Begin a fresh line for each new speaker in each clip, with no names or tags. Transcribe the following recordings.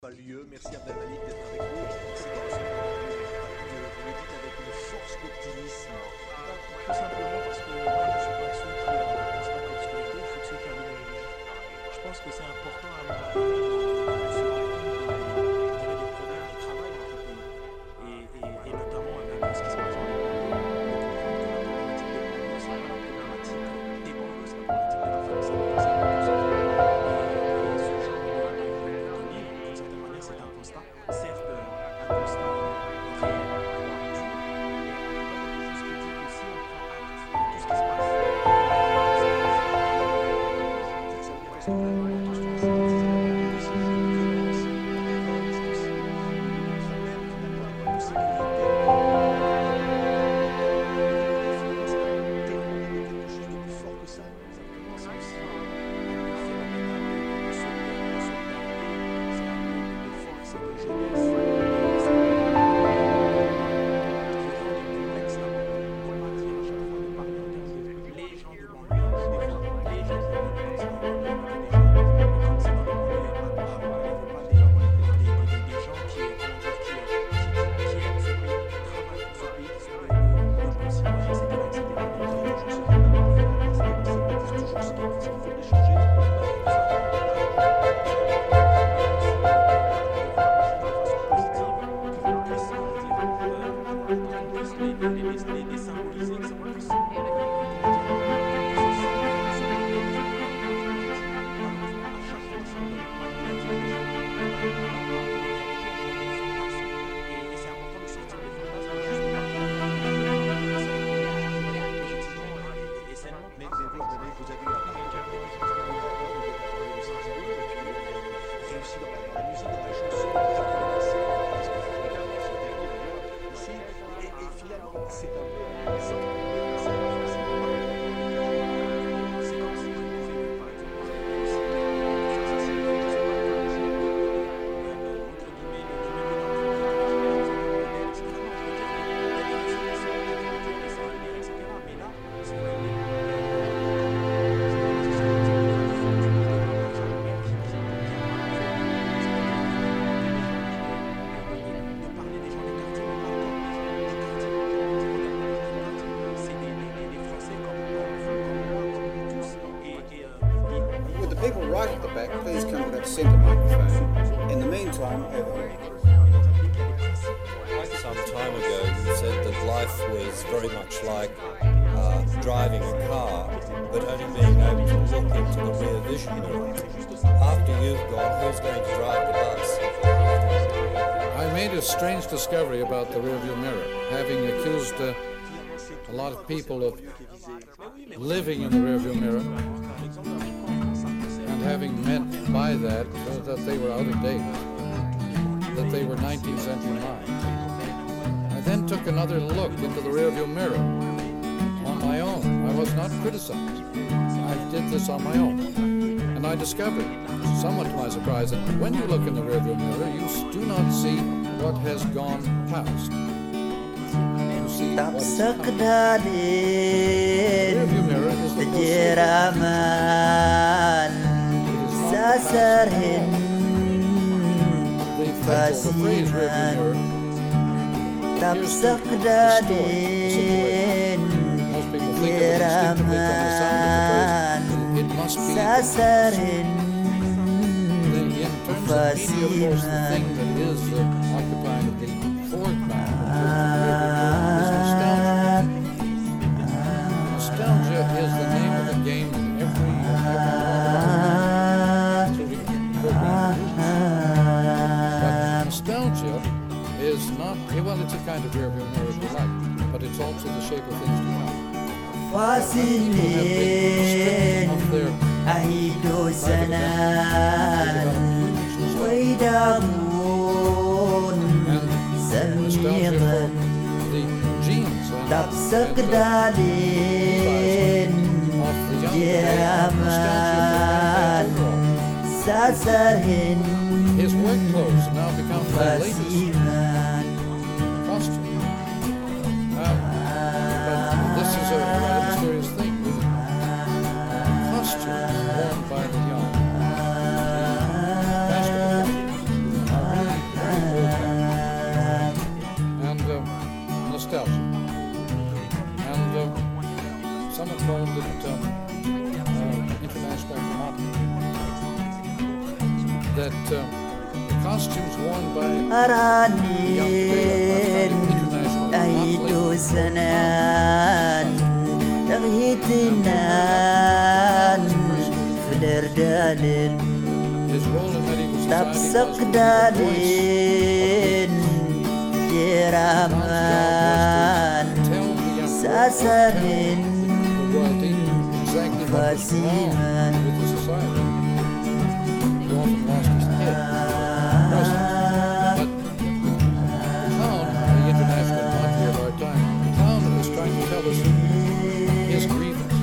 pas lieu. Merci Abdelmalik d'être avec nous. C'est comme ça que vous le dites avec une force d'optimisme. Tout simplement parce que moi je ne suis pas celui qui constate l'obscurité, je suis celui qui allume les bougies. Je pense que c'est important à un moment donné de se rendre compte des problèmes de travail dans notre pays. Et notamment avec ce qui se passe dans les banlieues, de comprendre que la problématique des banlieues, c'est pas la problématique des banlieues, c'est la problématique de la famille, c'est ce genre de livre, d'une certaine manière, c'est un constat. Certes, un constat réel,
people right at the back, please come to that centre microphone. In the meantime,
some time ago you said that life was very much like driving a car, but only being able to look into the rear vision mirror. After you've gone, who's going to drive the bus?
I made a strange discovery about the rearview mirror, having accused a lot of people of living in the rearview mirror, and having meant by that that they were out of date, that they were 19th century minds. I then took another look into the rearview mirror on my own. I was not criticized. I did this on my own. And I discovered, somewhat to my surprise, that when you look in the rearview mirror, you do not see what has gone past. You see what is coming. The rearview mirror is the phrase rearview mirror. Here's the situation. Most people think of it instinctively from the sound of the phrase. It must be the in terms of media, of course, the thing that is occupying the foreground is nostalgia. Nostalgia is the name of the game in every but nostalgia is not, well, it's a kind of rearview mirror if you like, but it's also the shape of things to come.
فاصلين أهيد سنان ويدامون سميغا تبسق دالين جرامان ساسرهن
His work clothes now become the latest costume. But this is a rather mysterious thing. Costumes worn by the young. Basketball. the costumes worn by
أرانين أهيد سنان تغيتنان فلردالين
his role in medieval society
تبسق
was to be the voice
دالين جرامان
tell the young
ساسرين
the royalty exactly what was wrong with the society. He often lost his head. But the clown, the international monarch of our time, the clown is trying to tell us his grievance.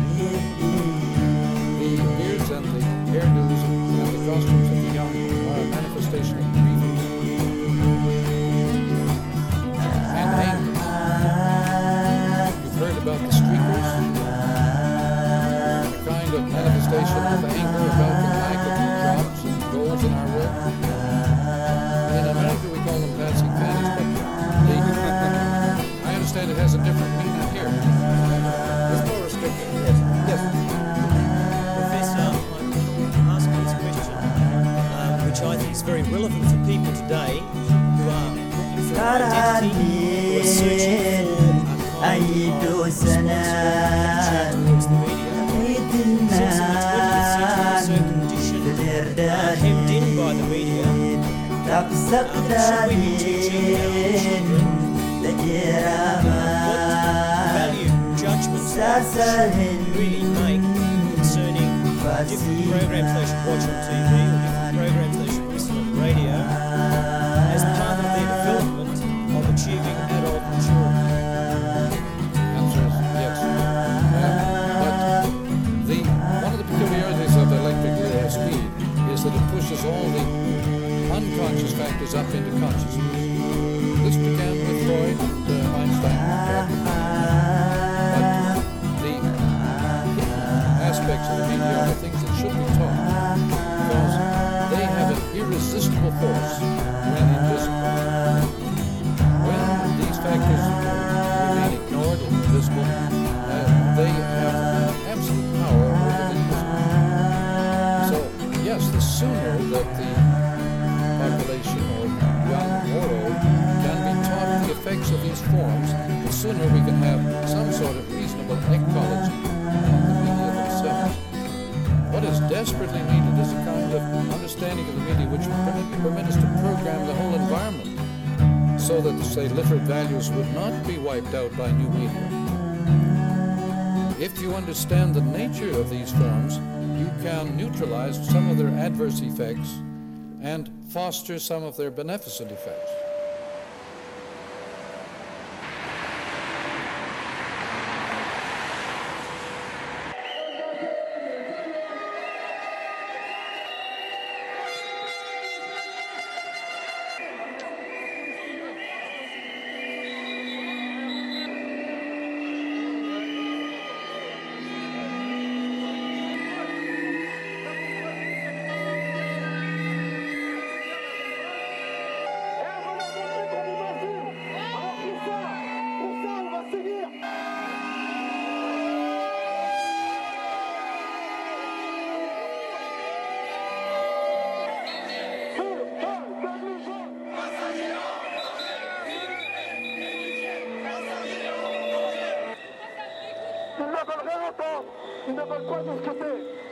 The beards and the hairdos and the costumes of the young are a manifestation of grievance and anger. You've heard about the streakers, a kind of manifestation of anger about the lack of jobs and goals in our work. In America, we call them passing fannies, but I understand it has a different meaning here. It's more restricted. Yes.
Professor, I'm asking this question, which I think is very relevant for people today who are looking for an identity, who are searching for a
أهيد
kind of
سنان
towards the media. Since in the 20th century, we're so conditioned, hemmed in by the media.
تبسق
Should we be teaching our
دالين
children what value judgments
ساسرين
really make concerning different programs they should watch on TV or different programs they should listen on the radio as part of their development of achieving adult maturity?
Answer is yes. But one of the peculiarities of electric speed is that it pushes all the unconscious factors up into consciousness. This began with Freud and Einstein. But the aspects of the media are the things that should be taught because they have an irresistible force when invisible. When these factors remain ignored or invisible, they have absolute power over the invisible. So, yes, the sooner that the population, or young or old, can be taught the effects of these forms, the sooner we can have some sort of reasonable ecology of the media themselves. What is desperately needed is a kind of understanding of the media which would permit us to program the whole environment so that, say, literate values would not be wiped out by new media. If you understand the nature of these forms, you can neutralize some of their adverse effects and foster some of their beneficent effects.
Ils ne veulent rien entendre, ils ne veulent pas discuter.